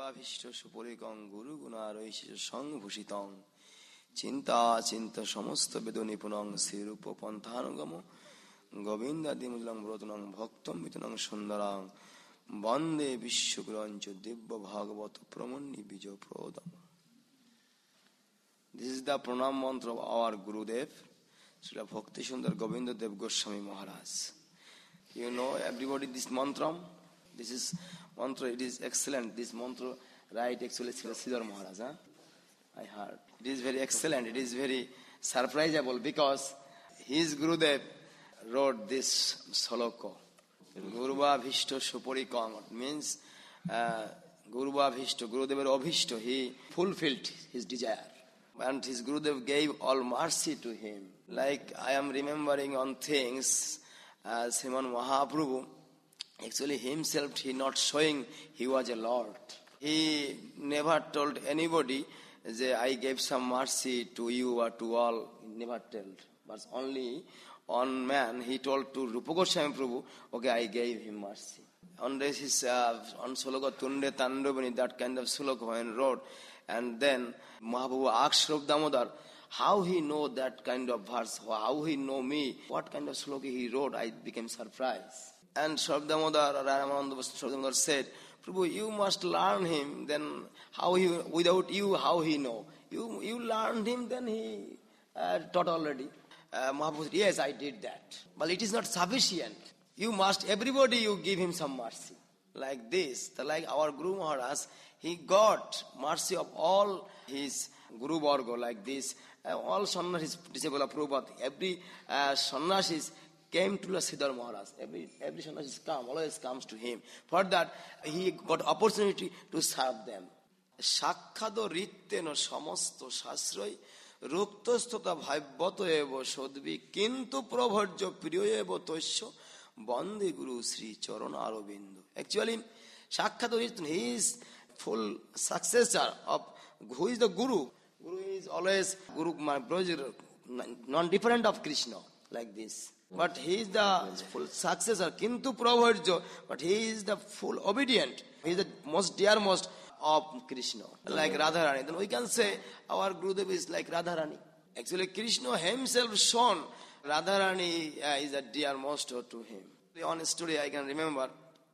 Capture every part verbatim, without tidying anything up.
Gurvabhishta Supurikam Guru Gunaraishi Sangvusitang Chinta Chinta Samasta Vedonipunang Sirupa Panthanagamo Govinda Dimulang Brotanang Bhaktam Vitanang Sundarang Bande Vishwagrancha Dibba Bhagavata Pramani Bija Prodam. This is the pranam mantra of our Gurudev, Srila Bhakti Sundar Govinda Dev Goswami Maharaj. You know everybody this mantra? This is mantra, it is excellent. This mantra, right, actually Srila Sridhar Maharaj, huh? I heard. It is very excellent. It is very surprisable because his Gurudev wrote this sloka. Gurvabhishta Supurikam. It means uh, Gurvabhishta, Gurudev Abhishta, he fulfilled his desire. And his Gurudev gave all mercy to him. Like I am remembering on things, uh, Sriman Mahaprabhu, actually himself he not showing he was a Lord. He never told anybody that I gave some mercy to you or to all. He never told. But only one man he told to Rupa Goswami Prabhu, okay, I gave him mercy. On this is uh, on Sloka Tunde Tandobani, that kind of Sloka when wrote. And then Mahaprabhu asked Rup Damodar, how he know that kind of verse, how he know me, what kind of sloka he wrote, I became surprised. And Srila Damodar, Ramananda Srila Damodar said, Prabhu, you must learn him, then how he, without you, how he know? You you learned him, then he uh, taught already. Uh, Mahaprabhu said, yes, I did that. But it is not sufficient. You must, everybody you give him some mercy. Like this, the, like our Guru Maharaj, he got mercy of all his Guru Varga like this. Uh, all sannyasis, disciple of Prabhupada, every uh, sannyasis came to Sridhar Maharaj. Every, every sannyasis come, always comes to him. For that, he got opportunity to serve them. Shakhado ritteno samasto shasroi ruktostota bhaibvato evo shodvi kintu prabharjo priyo evo tosyo Bande Guru Sri Charana Arabindu. Actually, Shakhado Rittena, he is full successor of who is the Guru. Guru is always Guru non-different of Krishna, like this. But he is the full successor, Kintu Prabharjo, but he is the full obedient. He is the most dearmost of Krishna, like Radharani. Then we can say our Gurudev is like Radharani. Actually, Krishna himself shown Radharani uh, is a dearmost to him. On a story I can remember,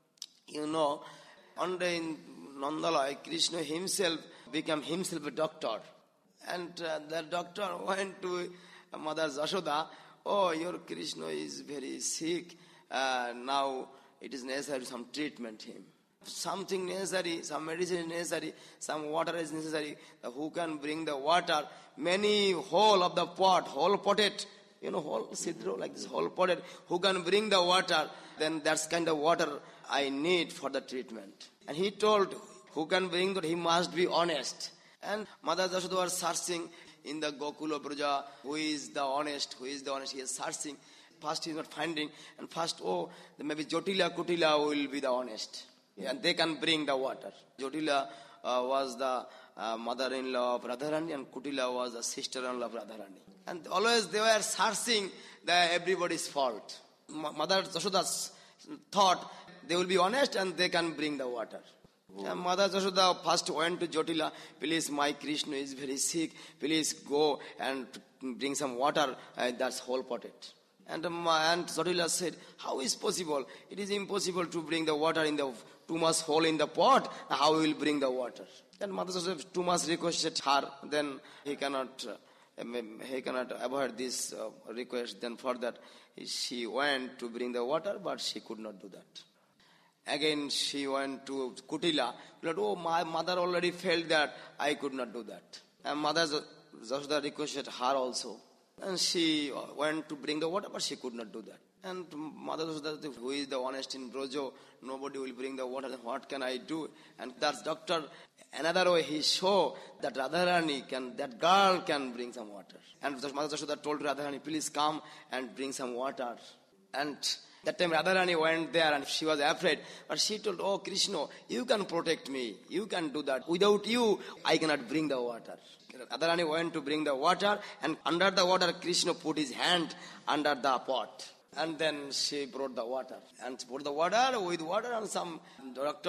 you know, one day in Nandalaya, Krishna himself became himself a doctor. And uh, the doctor went to Mother Jashoda, oh, your Krishna is very sick, uh, now it is necessary some treatment him. Something necessary, some medicine is necessary, some water is necessary. Who can bring the water? Many whole of the pot, whole potted, you know, whole sidro, like this, whole potted. Who can bring the water? Then that's kind of water I need for the treatment. And he told, who can bring that? He must be honest. And Mother Jashoda was searching in the Gokula Braja, who is the honest, who is the honest. He is searching. First he is not finding. And first, oh, maybe Jotila, Kutila will be the honest. And they can bring the water. Jotila uh, was the uh, mother-in-law of Radharani and Kutila was the sister-in-law of Radharani. And always they were searching the everybody's fault. Mother Jashoda thought they will be honest and they can bring the water. And Mother Jashoda first went to Jotila, please my Krishna is very sick, please go and bring some water, uh, that's whole potted. And, um, and Jotila said, how is possible? It is impossible to bring the water in the too much hole in the pot. How will bring the water? And Mother Joseph too much requested her. Then he cannot, uh, he cannot avoid this uh, request. Then for that she went to bring the water, but she could not do that. Again she went to Kutila. But, oh, my mother already felt that I could not do that. And Mother Jashoda requested her also. And she went to bring the water, but she could not do that. And Mother Jashoda, who is the honest in Brojo, nobody will bring the water, then what can I do? And that's doctor, another way he show that Radharani can, that girl can bring some water. And Mother Jashoda told Radharani, please come and bring some water. And that time Radharani went there and she was afraid. But she told, oh Krishna, you can protect me. You can do that. Without you, I cannot bring the water. Radharani went to bring the water and under the water Krishna put his hand under the pot. And then she brought the water. And put the water with water and some doctor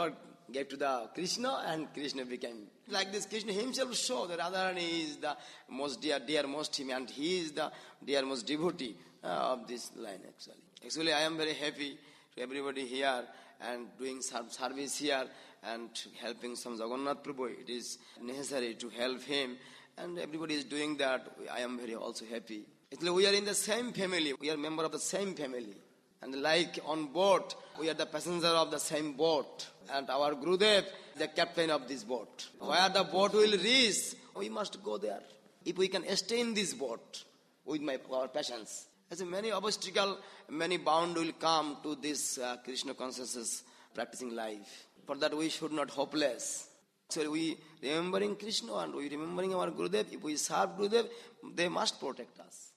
gave to the Krishna, and Krishna became like this. Krishna himself showed that Radharani is the most dear, dear most him, and he is the dear most devotee uh, of this line. Actually, actually, I am very happy to everybody here and doing some service here and helping some Jagannath Prabhu. It is necessary to help him, and everybody is doing that. I am very also happy. Actually, we are in the same family. We are member of the same family. And like on boat, we are the passenger of the same boat. And our Gurudev is the captain of this boat. Where the boat will reach, we must go there. If we can stay in this boat with my, our patience. As many obstacles, many bound will come to this uh, Krishna consciousness practicing life. For that we should not hopeless. So we remembering Krishna and we remembering our Gurudev. If we serve Gurudev, they must protect us.